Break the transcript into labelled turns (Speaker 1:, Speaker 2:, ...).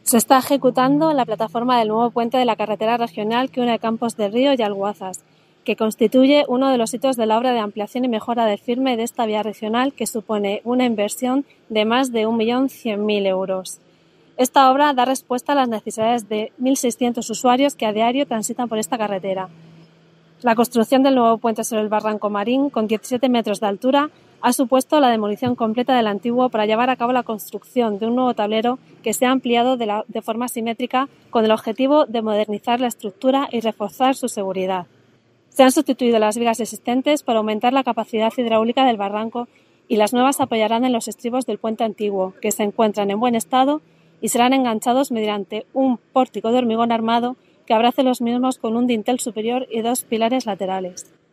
Speaker 1: Se está ejecutando la plataforma del nuevo puente de la carretera regional que une Campos de Río y Alguazas, que constituye uno de los hitos de la obra de ampliación y mejora de firme de esta vía regional, que supone una inversión de más de 1.100.000 euros. Esta obra da respuesta a las necesidades de 1.600 usuarios que a diario transitan por esta carretera. La construcción del nuevo puente sobre el Barranco Marín, con 17 metros de altura, ha supuesto la demolición completa del antiguo para llevar a cabo la construcción de un nuevo tablero que se ha ampliado de forma simétrica con el objetivo de modernizar la estructura y reforzar su seguridad. Se han sustituido las vigas existentes para aumentar la capacidad hidráulica del barranco y las nuevas apoyarán en los estribos del puente antiguo, que se encuentran en buen estado y serán enganchados mediante un pórtico de hormigón armado que abrace los mismos con un dintel superior y 2 pilares laterales.